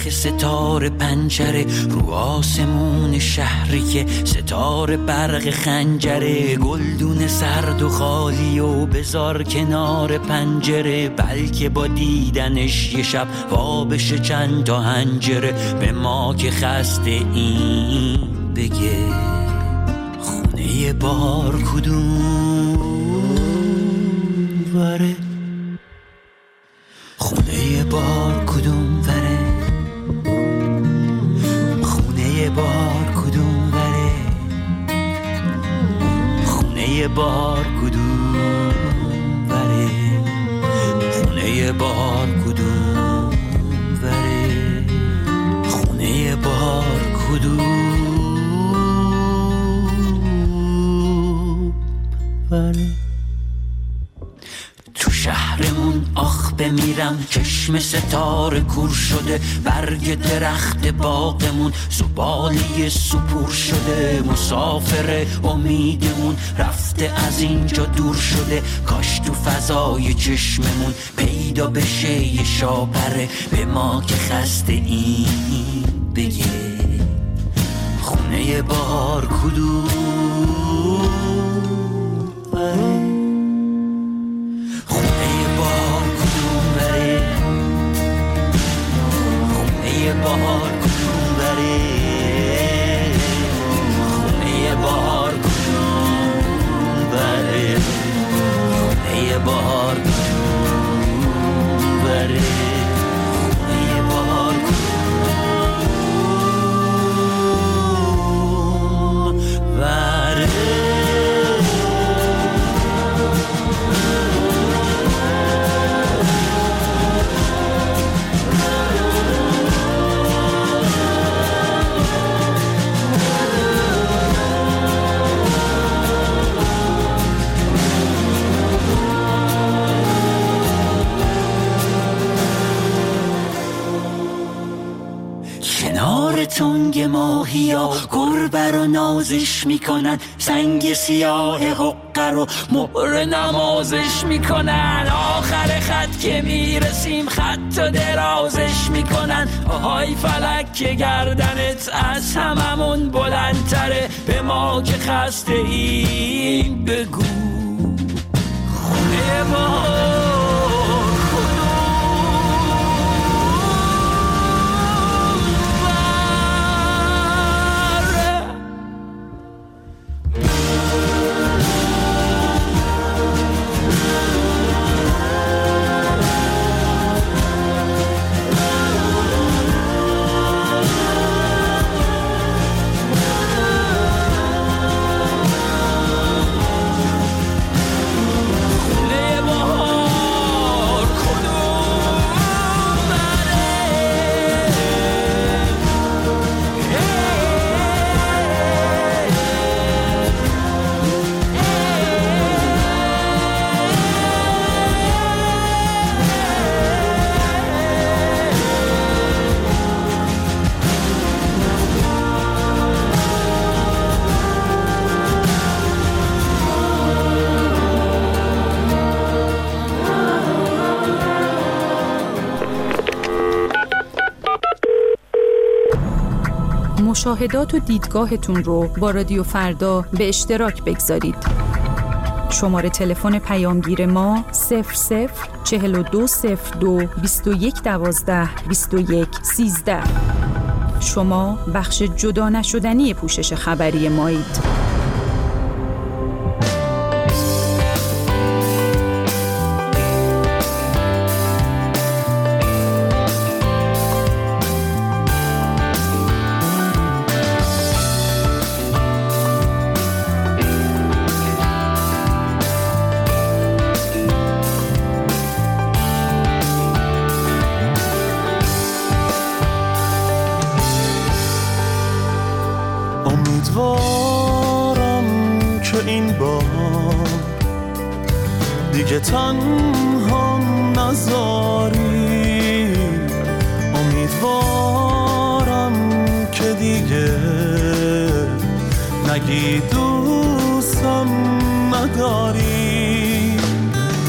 چرخ ستاره پنجره رو آسمون شهری که ستاره برق خنجره، گلدون سرد و خالی و بذار کنار پنجره، بلکه با دیدنش یه شب وا بشه چند تا هنجره. به ما که خسته این بگه خونه بار کدوم وره، خونه بار کدوم وره، خونه بار کدوم وره، خونه بار کدوم وره، خونه بار کدوم وره، خونه بار کدوم وره. تو شهرمون آخ بمیرم، چشم ستاره کور شده، برگ درخت باغمون زباله سپور شده، مسافر امیدمون رفته از اینجا دور شده، کاش تو فضای چشممون پیدا بشه یه شاپره. به ما که خسته این بگه خونه بار کدوم وره، بهار کدوم بره، خونه بهار کدوم بره، خونه بهار کدوم بره، خونه بهار کدوم بره. تنگ ماهیا گربه رو نازش میکنن، سنگ سیاه حقه رو مهر نمازش میکنن، آخر خط که میرسیم خط و درازش میکنن، آهای فلک که گردنت از هممون بلندتره. به ما که خسته این بگو خونه ما مشاهدات و دیدگاهتون رو با رادیو فردا به اشتراک بگذارید. شماره تلفن پیامگیر ما 004202 2112 2113. شما بخش جدا نشدنی پوشش خبری مایید. امیدوارم که این بار دیگه تنها نذاری، امیدوارم که دیگه نگی دوستم نداری،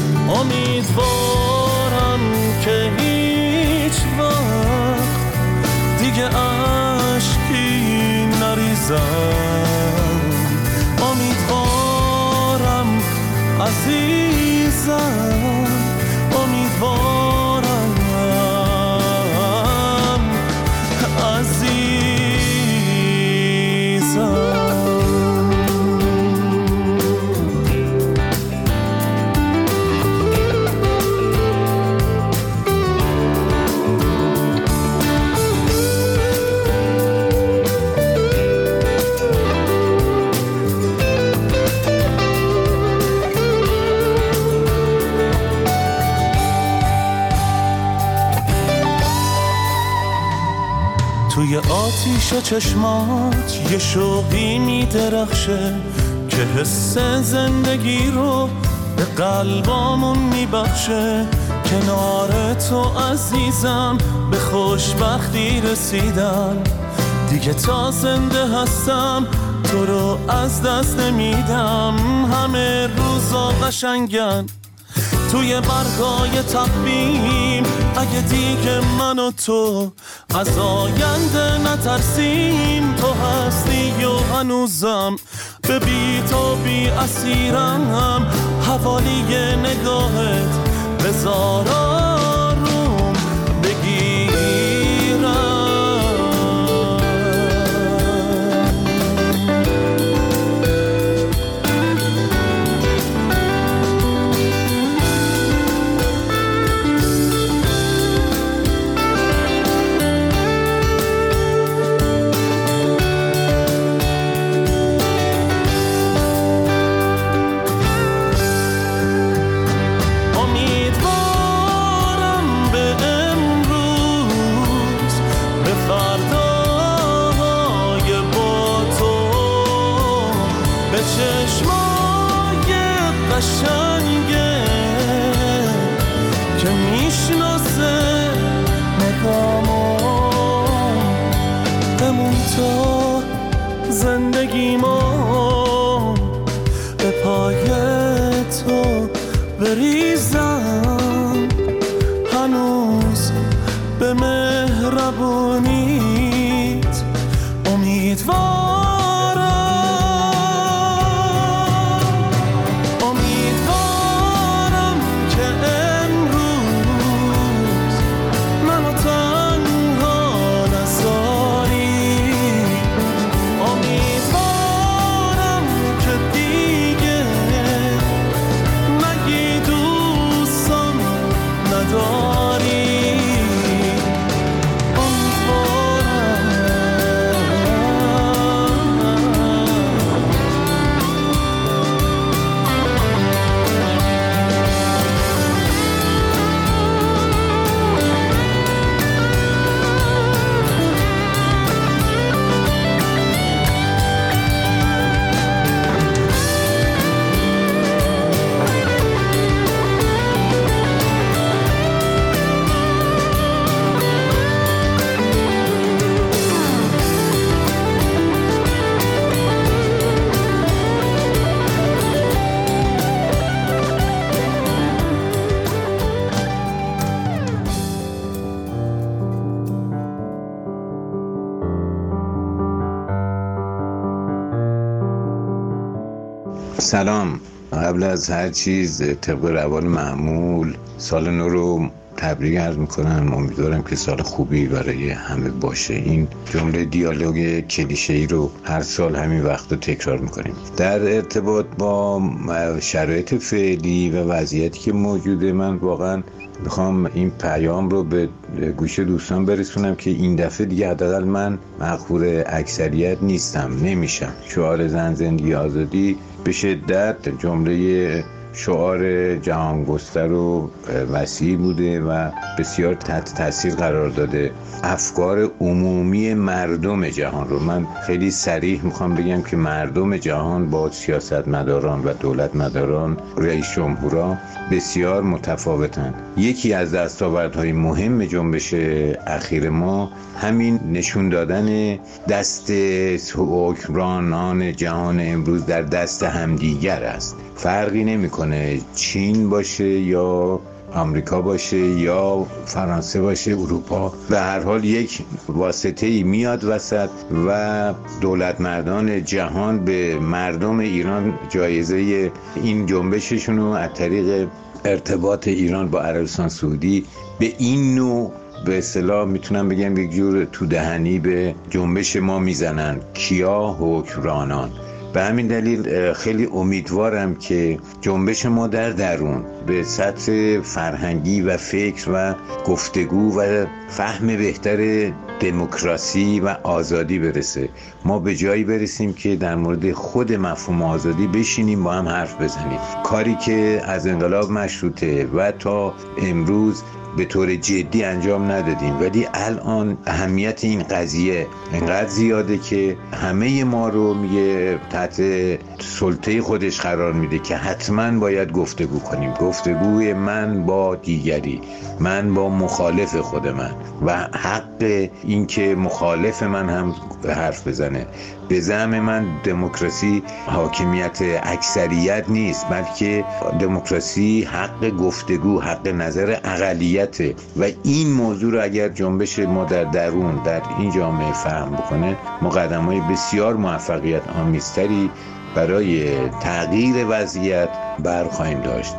امیدوارم که هیچ وقت امیدوارم عزیزم، امیدوارم عزیزم. توی آتیش چشمات یه شوقی میدرخشه که حس زندگی رو به قلبامون میبخشه. کنار تو عزیزم به خوشبختی رسیدم، دیگه تا زنده هستم تو رو از دست نمیدم. همه روزا قشنگن توی برگای تقویم، اگه دیگه من و تو از آینده نترسیم. تو هستی و هنوزم به بی تو بی اسیرم، حوالی نگاهت بذار آروم بگیرم. چشمای قشنگه که میشناسه نگامو، بمون تو زندگیمو، به پای تو بریزم هنوز به مهربونیت امیدوارم. سلام. قبل از هر چیز طبق روال معمول سال نو رو تبریک عرض میکنم. امیدوارم که سال خوبی برای همه باشه. این جمله دیالوگ کلیشه‌ای رو هر سال همین وقت رو تکرار میکنیم. در ارتباط با شرایط فعلی و وضعیتی که موجوده، من واقعا میخوام این پیام رو به گوش دوستان برسونم که این دفعه دیگه حداقل من مقهور اکثریت نیستم، نمیشم. شعار زن زندگی آزادی به شدت جمله شعار جهانگستر و وسیع بوده و بسیار تحت تاثیر قرار داده افکار عمومی مردم جهان رو. من خیلی صریح میخوام بگم که مردم جهان با سیاستمداران و دولتمداران، رئیس جمهورا بسیار متفاوتن. یکی از دستاوردهای مهم جنبش اخیر ما همین نشون دادن دست حکمرانان جهان امروز در دست همدیگر است. فرقی نمیکنه چین باشه یا آمریکا باشه یا فرانسه باشه، اروپا، به هر حال یک واسطه‌ای میاد وسط و دولت مردان جهان به مردم ایران جایزه این جنبششون رو از طریق ارتباط ایران با عربستان سعودی به این نوع به اصطلاح میتونم بگم یک جور تو دهنی به جنبش ما میزنن، کیا حکمرانان. به همین دلیل خیلی امیدوارم که جنبش ما در درون به سطح فرهنگی و فکر و گفتگو و فهم بهتر دموکراسی و آزادی برسه. ما به جایی برسیم که در مورد خود مفهوم آزادی بشینیم با هم حرف بزنیم. کاری که از انقلاب مشروطه و تا امروز به طور جدی انجام ندادیم، ولی الان اهمیت این قضیه انقدر زیاده که همه ما رو میگه تحت سلطه خودش قرار میده که حتما باید گفتگو کنیم. گفتگوی من با دیگری، من با مخالف خود من و حق این که مخالف من هم حرف بزنه. به زعم من دموکراسی حاکمیت اکثریت نیست، بلکه دموکراسی حق گفتگو، حق نظر اقلیته و این موضوع رو اگر جنبش ما در درون در این جامعه فهم بکنه، مقدمات بسیار موفقیت آمیزتری برای تغییر وضعیت برخواهیم داشت.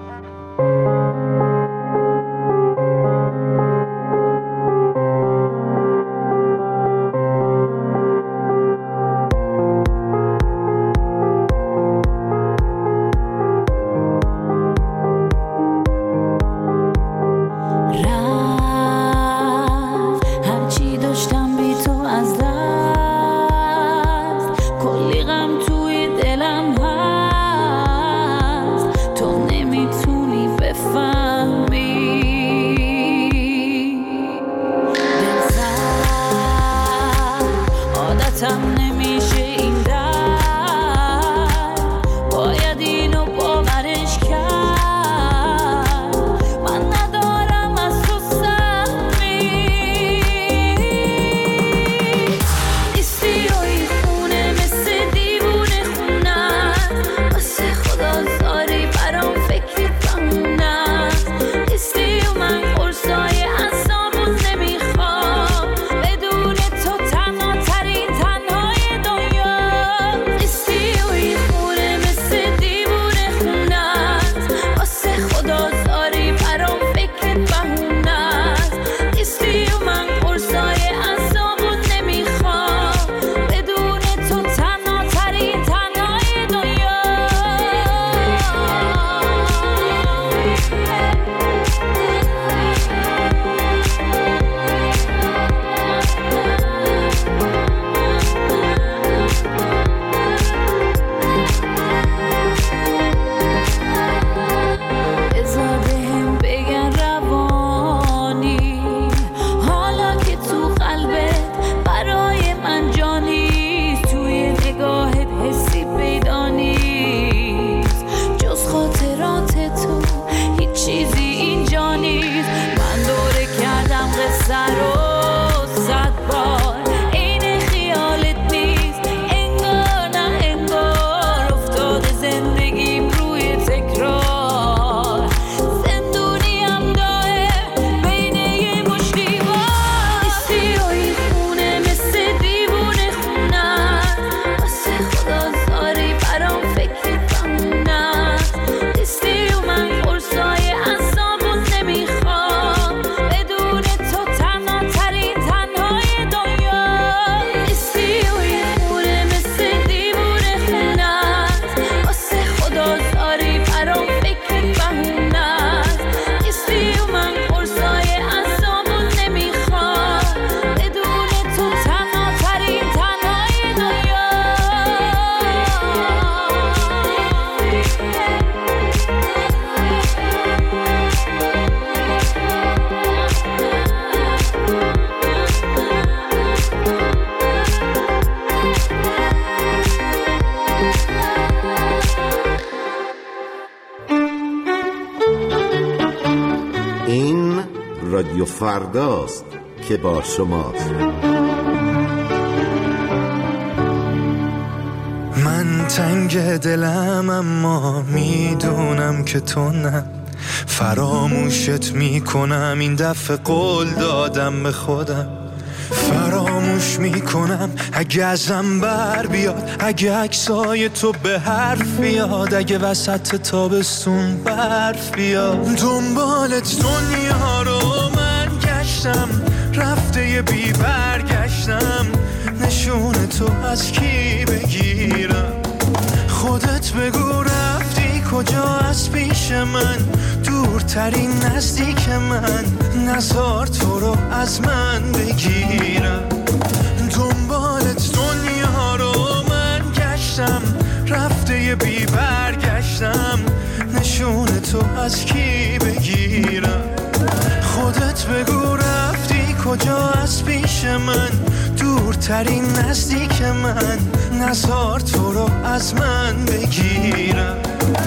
رادیو فرداست که با شماست. من تنگ دلم اما میدونم که تو نه، فراموشت میکنم، این دفعه قول دادم به خودم. فراموش میکنم اگه ازم بر بیاد، اگه عکسای تو به حرف بیاد، اگه وسط تابستون برف بیاد. دنبالت دنیا رو من گشتم، رفته یه بی برگشتم. نشون تو از کی بگیرم؟ خودت بگو رفتی کجا از پیش من؟ دورترین نزدیک من، نزار تو رو از من بگیرم. دنبالت دنیا رو من گشتم، رفته یه بی برگشتم. نشون تو از کی بگیرم؟ خودت بگو رفتی کجا از پیش من؟ دورترین نزدیک من، نزار تو رو از من بگیرم.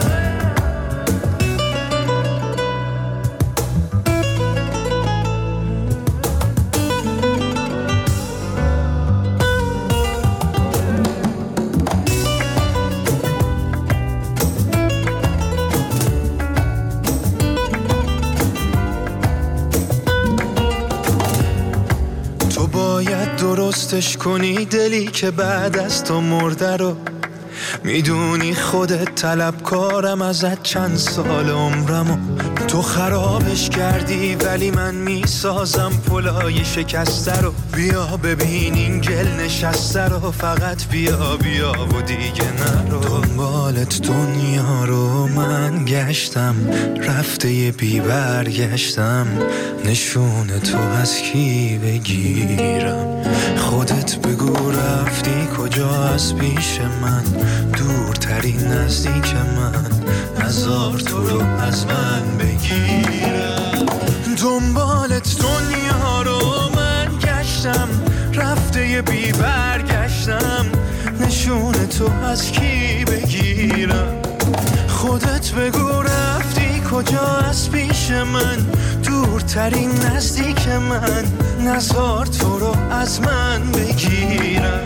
درستش کنی دلی که بعد از تو مرده رو. میدونی خودت طلبکارم ازت چند سال عمرمو. تو خرابش کردی ولی من میسازم پلای شکسته رو. بیا ببین این گل نشسته رو، فقط بیا بیا و دیگه نرو. دنبالت دنیا رو من گشتم، رفته یه بی برگشتم. نشون تو از کی بگیرم؟ خودت بگو رفتی کجا از پیش من؟ دورترین نزدیک من، نزار تو رو از من بگیرم. دنبالت دنیا رو من گشتم، رفته یه بی برگشتم. نشون تو از کی بگیرم؟ خودت بگو رفتی کجا از پیش من؟ دورترین نزدیک من، نزار تو رو از من بگیرم.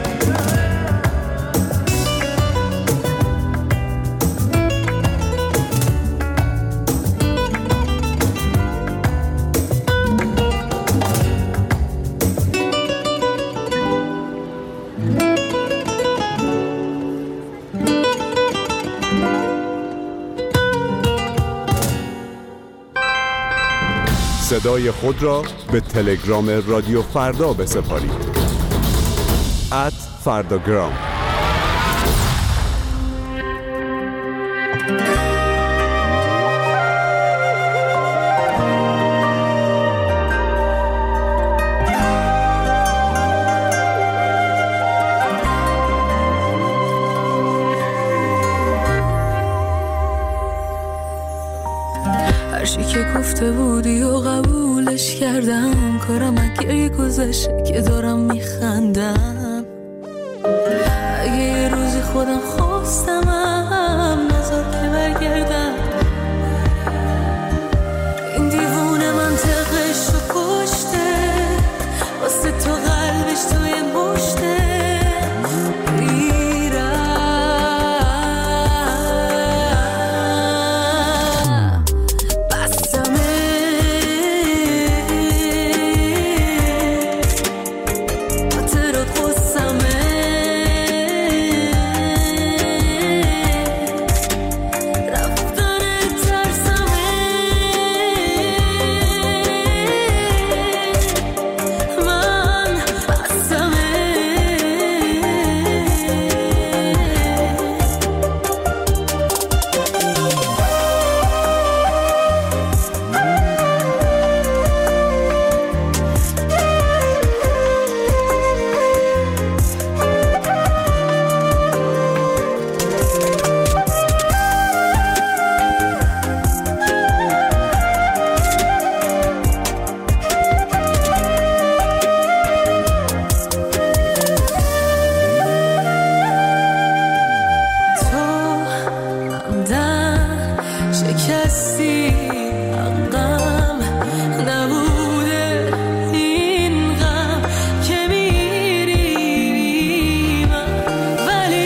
صدای خود را به تلگرام رادیو فردا بسپارید. @فرداگرام. هرچی که گفته بودی و قبولش کردم، کارم اگه گذشته که دارم میخندم. اگه یه روزی خودم خواستمم نذار که برگردم. این دیوونه منطقش رو کشته، واسه تو قلبش توی مشته.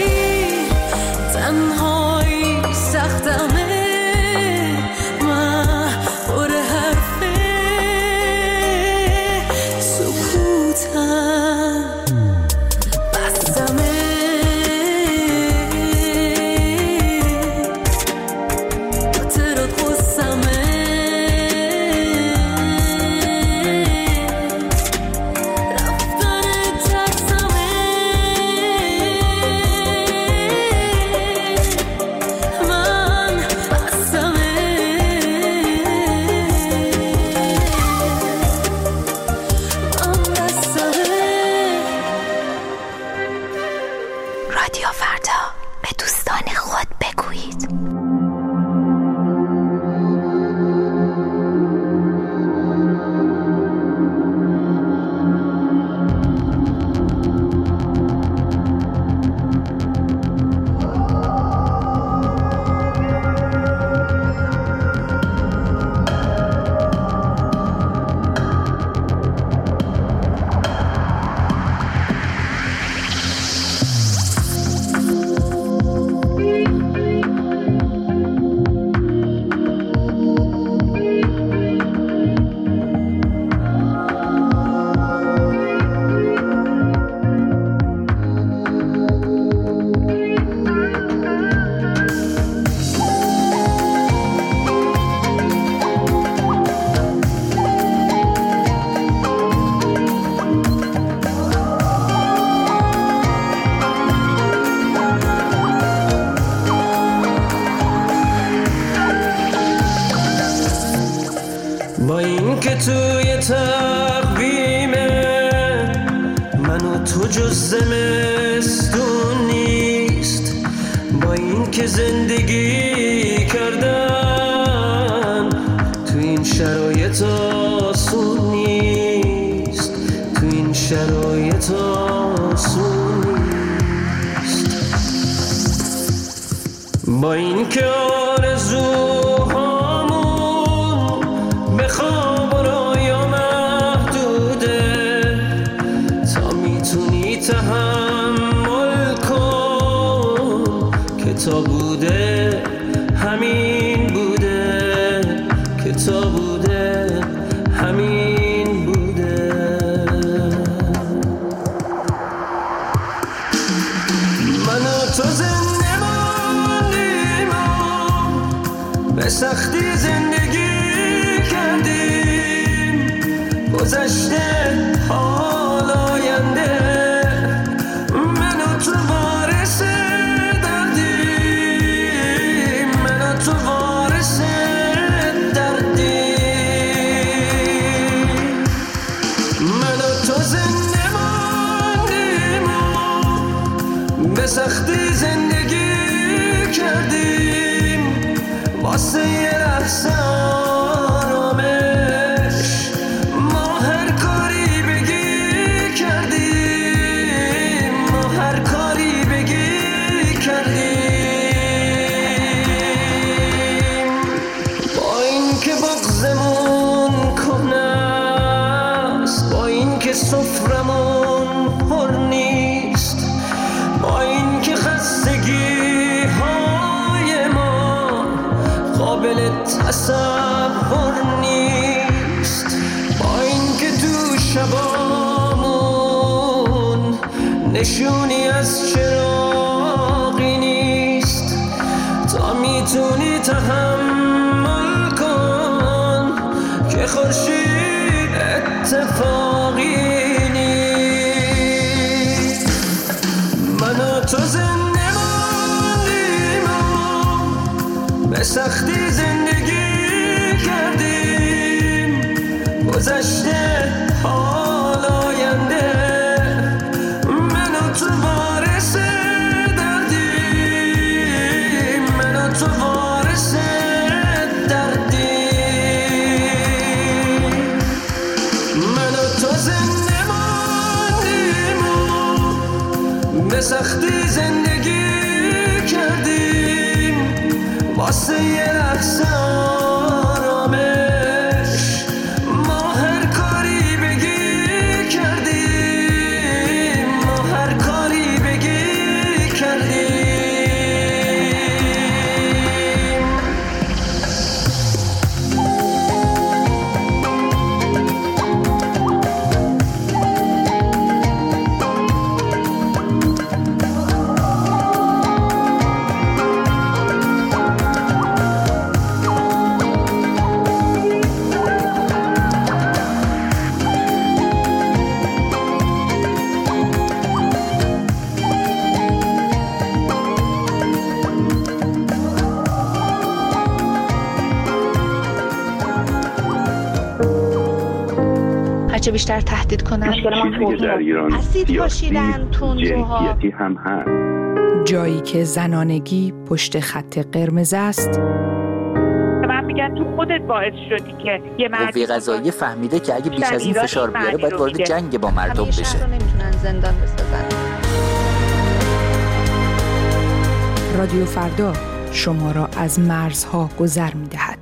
تنهایی سختمه من با این که توی تقویمه من و تو جز زمستون نیست، با این که زندگی کردن تو این شرایط آسون نیست، تو این شرایط آسون نیست. با این که آرزوهامون به خواب و رویا محدوده، تا میتونی تحمل کن که تا بوده همین بوده، که تا بوده همین بوده. من و تو زنده ماندیم و به سختی زندگی کردیم، گذشته حال آینده من و تو وارث دردیم، من و تو وارث دردیم. من و تو زنده ماندیم و به سختی زندگی کردیم، واسه یه لحظه آرامش ما هر کاری بگی کردیم، ما هر کاری بگی کردیم. با این که بغضمون کهنه است، با این که سفرمون پر نیست، با این که خستگی های ما قابل تصور نیست، با این که تو شبامون نشونی از چراغی نیست، تا میتونی تحمل کن که خورشید اتفاقی نیست. من و تو زنده ماندیم و به سختی زندگی کردیم، گذشته حال آینده من و تو وارث دردیم، من و تو وارث دردیم. من و تو زنده ماندیم و به سختی زندگی کردیم، واسه یه لحظه آرامش ما هر کاری بگی کردیم، ما هر کاری بگی کردیم. هرچه بیشتر تهدید کنن چیزی که در ایران سیاسی جنسیتی هم هست. جایی که زنانگی پشت خط قرمز است. من میگن تو خودت باعث شدی که یه قوه قضاییه فهمیده که اگه بیش از این فشار بیاره باید وارد جنگ با مردم بشه. شهر رو نمیتونن زندان بسازن. رادیو فردا شما را از مرزها گذر می‌دهد.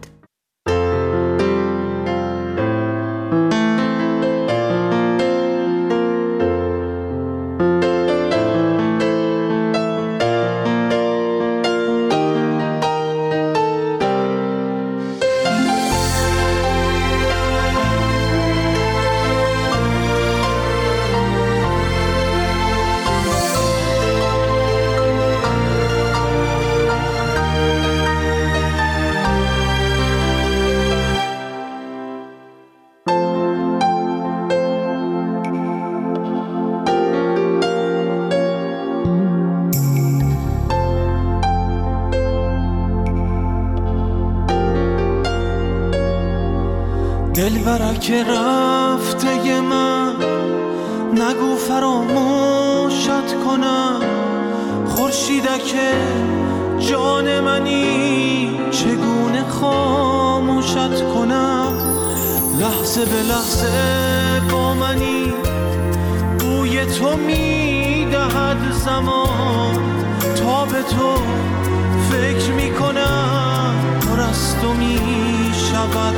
دلبرک رفته من نگو فراموشت کنم، خورشیدک جان منی چگونه خاموشت کنم، لحظه به لحظه با منی بوی تو میدهد زمان، تا به تو فکر میکنم پر از تو میشود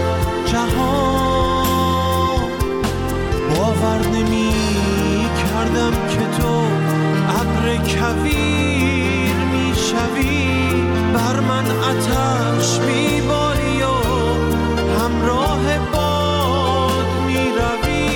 جهان. باور نمی کردم که تو ابر کویر میشوی، بر من آتش میباری و همراه باد میروی.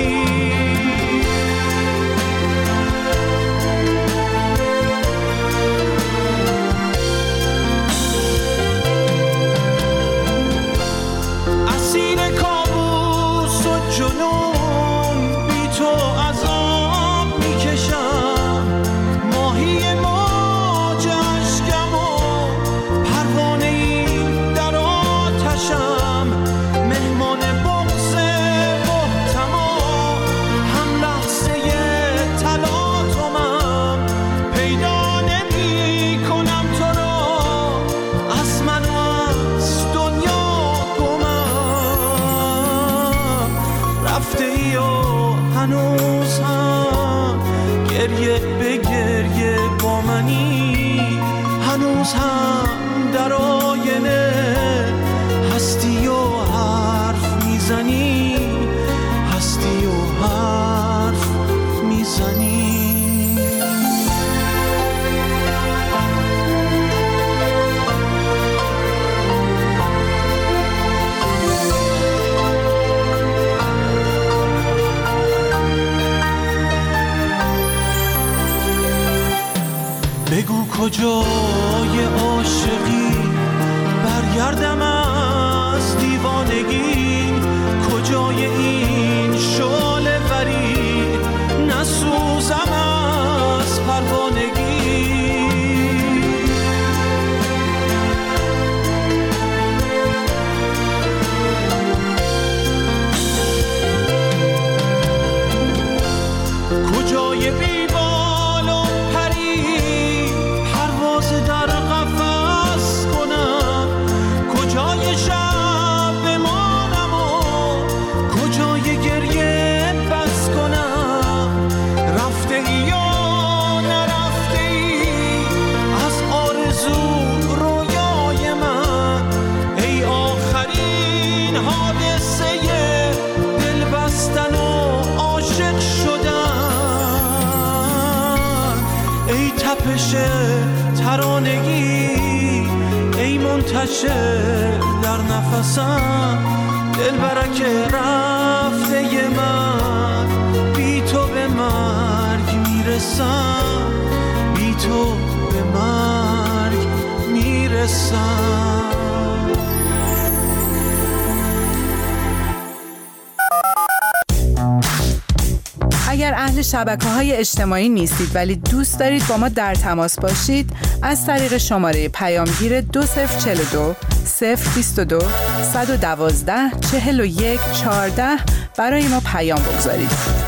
اسیر کابوس و جنون بی تو عذاب میکشم، ماهی موج اشکم و پروانه ای در آتشم، مهمان بغض محتم و هم لحظه تلاطمم، پیدا نمی کنم تو را از من و از دنیا گمم. رفته ای و هنوز هم گریه به گریه با منی، هنوز هم در آینه هستی و حرف میزنی، هستی و حرف میزنی. بگو کجای عاشقی، برگردم از دیوانگی، کجای این شعله وری، نسوزم از پروانگی. کجای بیبال و پری، پرواز در قفس کنم، کجای شب بمانم و کجای گریه بس کنم. رفته ای یا نرفته ای از آرزو رویای من، ای آخرین حادثه دل بستن و عاشق شدن، ای تپش ترانگی، ای منتشر در نفسم، دلبرک رفته من بی تو به مرگ میرسم، بی تو به مرگ میرسم. اگر اهل شبکه‌های اجتماعی نیستید ولی دوست دارید با ما در تماس باشید، از طریق شماره پیامگیر 2042 022 112 41 14 برای ما پیام بگذارید.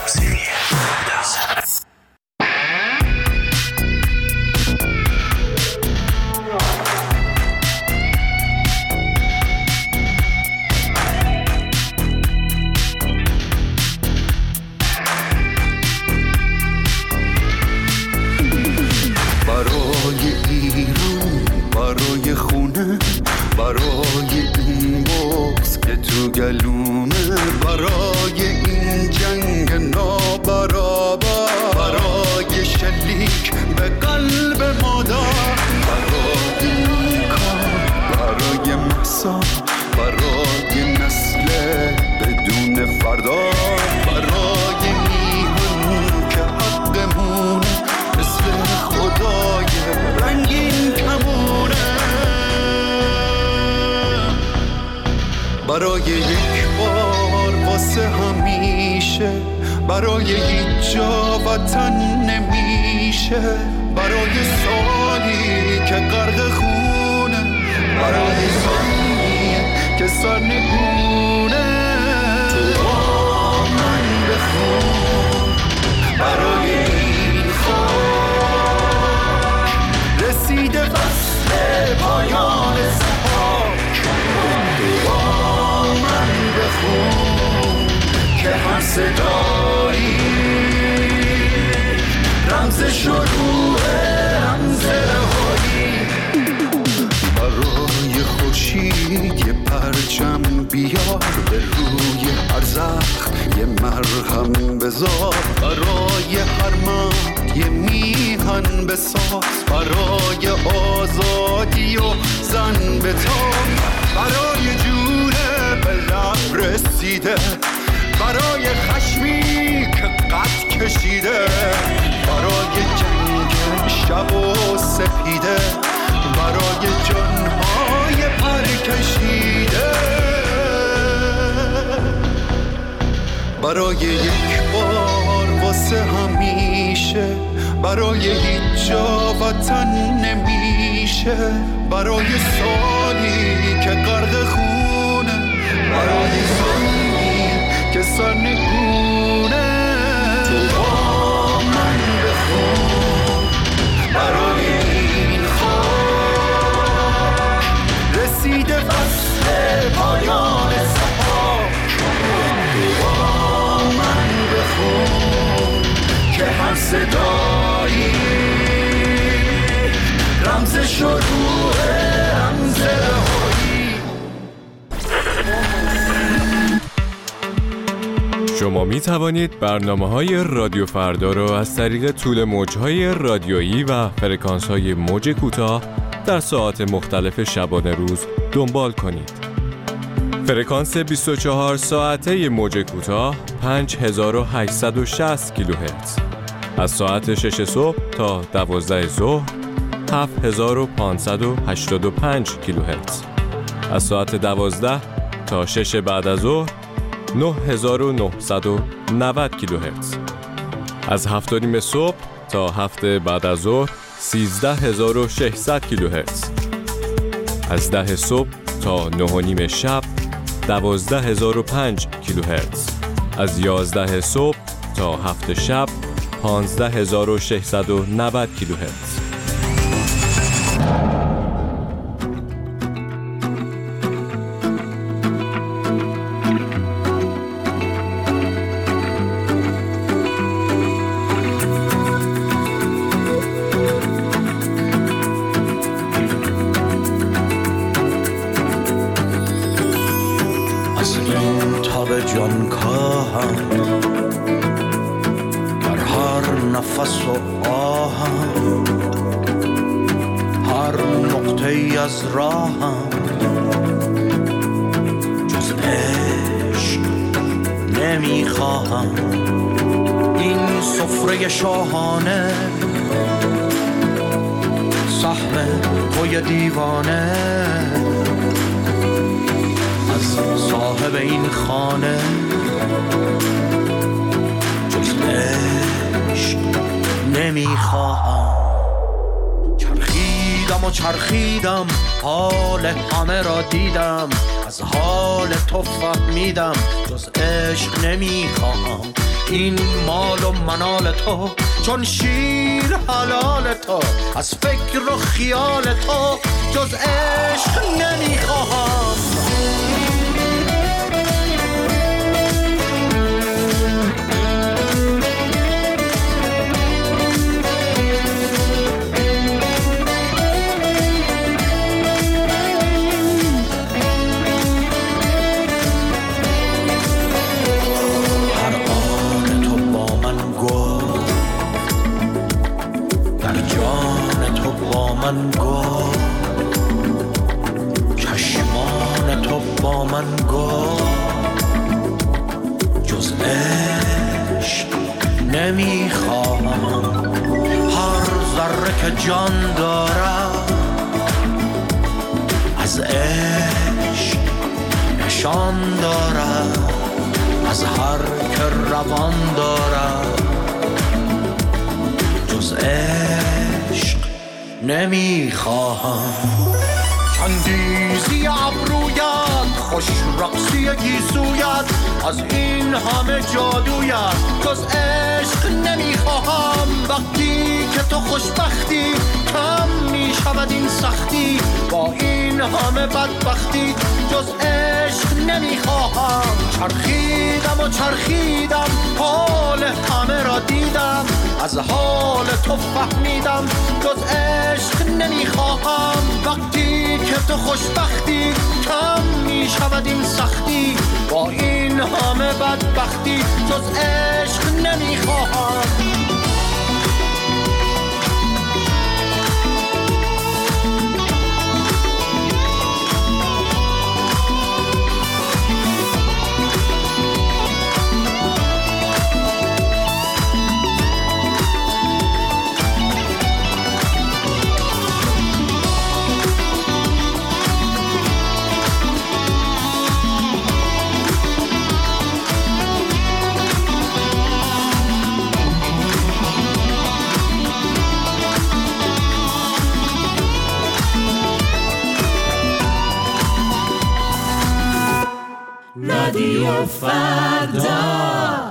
برای خونه، برای این بغض که تو گلومه، برای این جنگ نابرابر، برای شلیک به قلب مادر، برای این کار، برای محسا، برای نسل بدون فردا، برای میهن که حقمونه مثل خدای رنگین کمونه، برای یک بار واسه همیشه، برای هیچ جا وطن نمیشه، برای سالی که غرق خونه، برای زمین که سرنگونه. هر صدایی رمز شروع رمز رهایی. برای خورشید یه پرچم بیار، به روی هر زخم یه مرهم بذار، برای هر مرد یه میهن بساز، برای آزادی و زن بتاب، برای جونه به لب رسیده، برای خشمی که قد کشیده، برای جنگ شب و سپیده، برای جانهای پر کشیده، برای یک بار واسه همیشه، برای هیچ جا وطن نمیشه، برای سالی که غرق خونه، برای سالی که سرنگونه. تو با من بخون برای این خاک، رسیده فصل پایان سحاک. تو با من بخون که هر صدایی رمز شروع رمز رهایی. شما می توانید برنامه‌های رادیو فردا را از طریق طول موج‌های رادیویی و فرکانس‌های موج کوتاه در ساعات مختلف شبانه روز دنبال کنید. فرکانس 24 ساعته موج کوتاه 5860 کیلوهرتز. از ساعت 6 صبح تا 12 ظهر 7585 کیلوهرتز. از ساعت 12 تا 6 بعد از ظهر 9990 کیلوهرتز. از 7:30 صبح تا 7 بعد از ظهر 13600 کیلوهرتز. از 10 صبح تا 9:30 شب 12005 کیلوهرتز. از 11 صبح تا 7 شب 15690 کیلوهرتز. جان کاهم در هر نفس و آهم، هر نقطه از راهم جز عشق نمیخواهم. این سفره شاهانه سهم توی دیوانه، از صاحب این خانه جز عشق نمیخواهم. چرخیدم و چرخیدم حال همه را دیدم، از حال تو فهمیدم جز عشق نمیخواهم. این مال و منال تو چون شیر حلال تو، از فکر و خیال تو جز عشق نمیخواهم. من گفت چشمان تو با من گفت جز عشق نمیخواهم. هر ذره که جان دارم از عشق نشان دارم، از هر که روان دارم جز عشق نمیخواهم. چندیزی ابرویت، خوش رقصی گیسویت، از این همه جادویت جز عشق نمیخواهم. وقتی که تو خوشبختی کم میشود این سختی، با این همه بدبختی جز عشق نمیخواهم. چرخیدم و چرخیدم حال همه را دیدم، از حال تو فهمیدم جز عشق نمیخواهم. وقتی که تو خوشبختی کم میشود این سختی، با این همه بدبختی جز عشق نمیخواهم. رادیو فردا.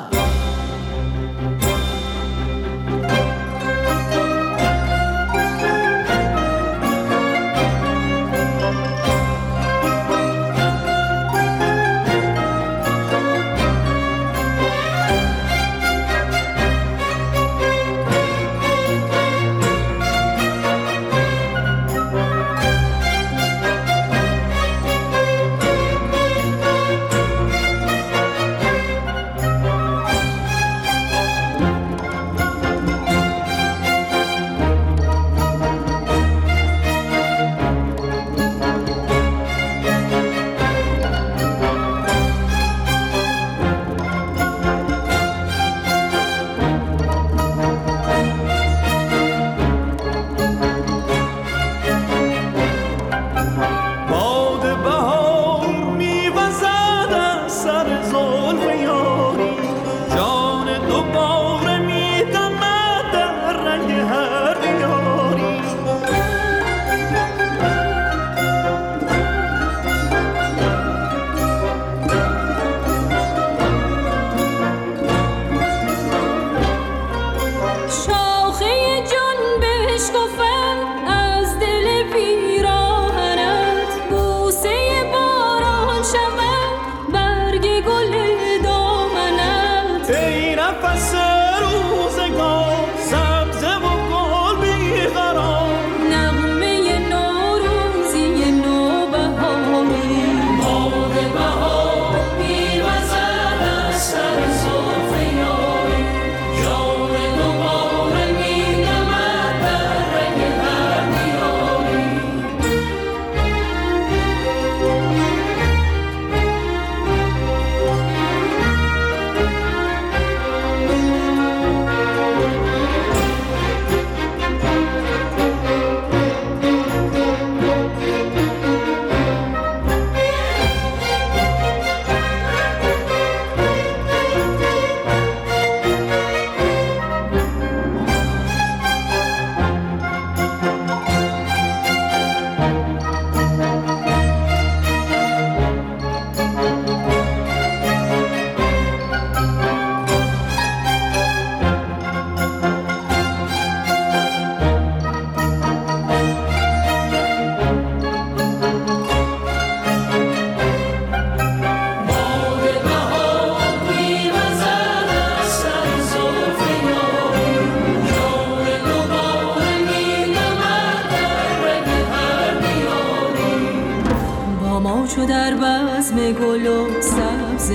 چو در بزم گل و سبز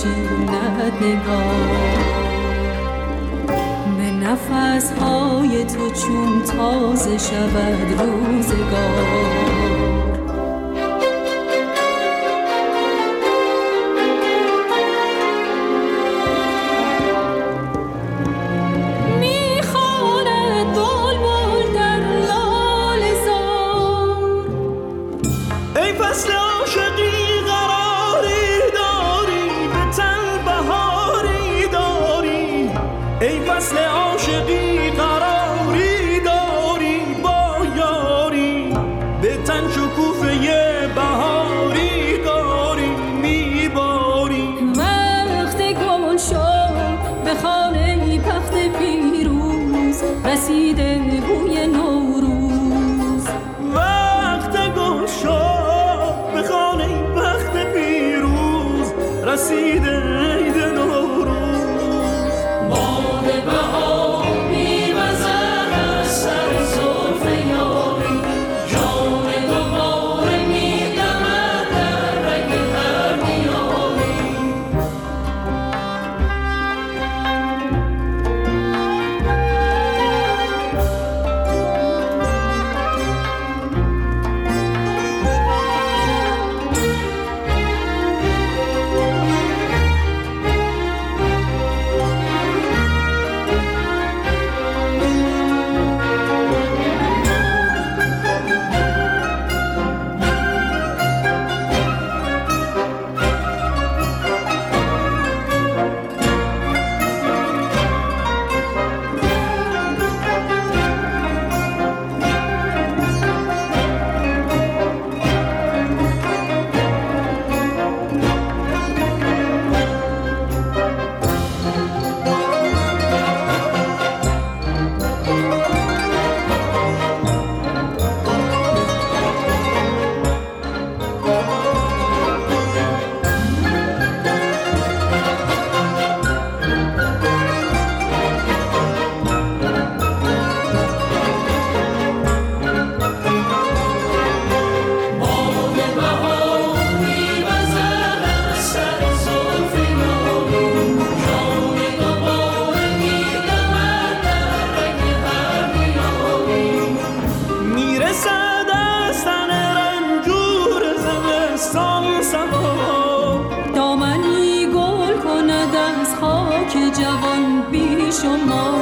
نشیند نگار، به نفسهای تو چون تازه شود روزگار. رسیده بوی نوروز، وقت گل شد به خانه بخت پیروز. رسید عید نوروز. باد بهار می‌وزد از سر زلف یاری، جان دوباره می‌دمد در رگ هر دیاری. دامنی گل کند از خاک جوان بی شما.